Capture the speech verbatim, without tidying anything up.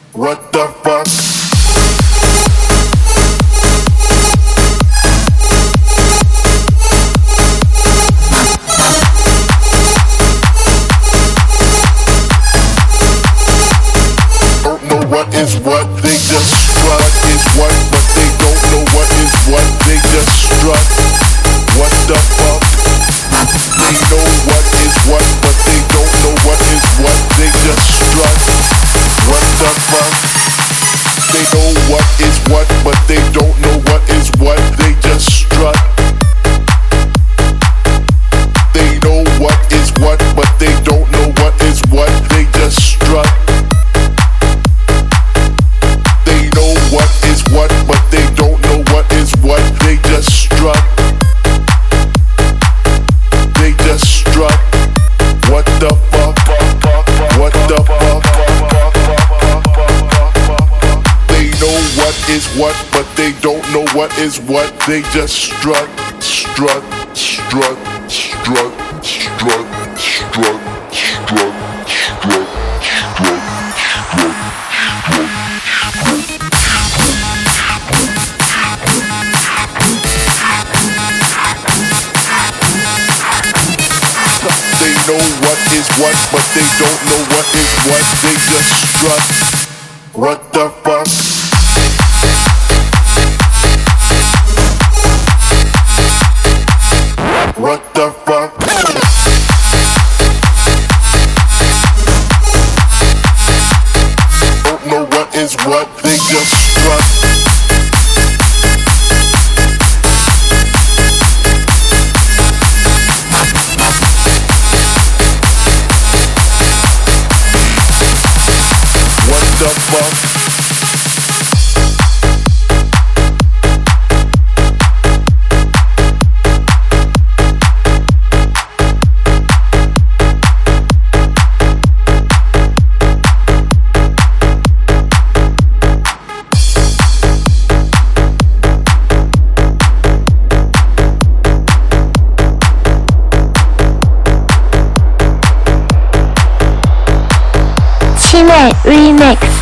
What the fuck? Don't know what is what, they just strut. Is what, but they don't know what is what, they just strut. What the fuck? They know what is what, but they don't know what is what, they just strut. What the fuck? They know what is what, but they don't know what is what, they just strut. They know what is what, but they don't know what is what, they just strut. They know what is what, but they don't know what is what, they just strut. They just strut. What the fuck? What the fuck? They know what is what, but they don't know what is what, they just strut, strut, strut, strut, strut, strut, strut, strut, strut, strut. They know what is what, but they don't know what is what, they just strut. What the fuck? What the fuck? Don't know what is what, they just strut. What the fuck? 七妹 Remix。